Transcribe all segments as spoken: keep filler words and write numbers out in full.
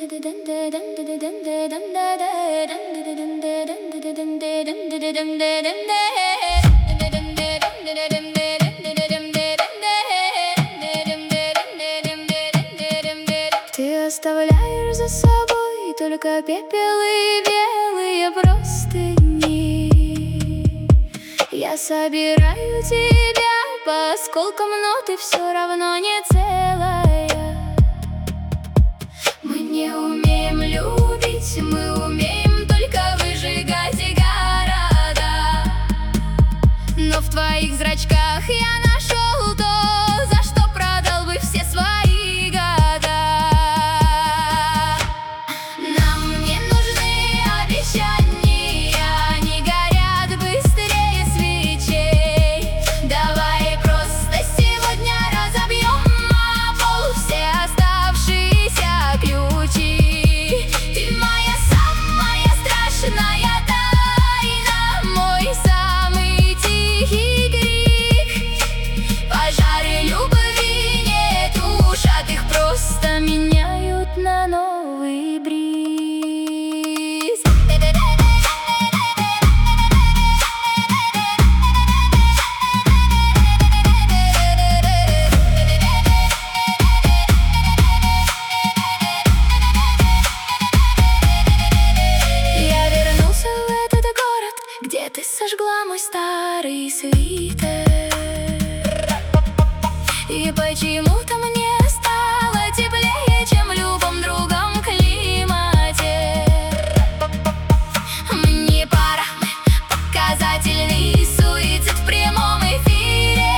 Ты оставляешь за собой только пепел и белые простыни. Я собираю тебя по осколкам, но ты все равно не целая. Мы не умеем любить, мы умеем только выжигать города. Но в твоих зрачках я нашел то, за что продал бы все свои года. Нам не нужны обещания, они горят быстрее свечей. Давай просто сегодня разобьем о пол все оставшиеся ключи. Ты моя самая страшная тайна, мой самый тихий крик. Пожары любви не тушат, их просто меняют на новый бриз. Я вернулся в этот город, где ты сожгла мой старый свитер. И почему-то мне стало теплее, чем в любом другом климате. Мне пора, показательный суицид в прямом эфире.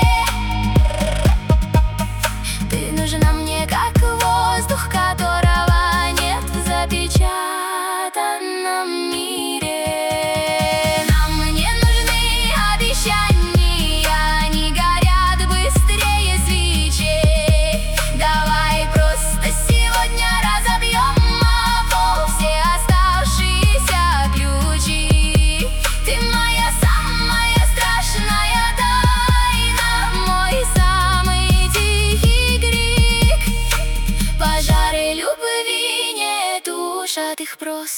Ты нужна мне как воздух, которого нет в запечатанном мире. Нам не нужны обещания, они горят быстрее свечей. Давай просто сегодня разобьем о пол все оставшиеся ключи. Ты моя самая страшная тайна, мой самый тихий крик. Пожары любви не тушат, их просто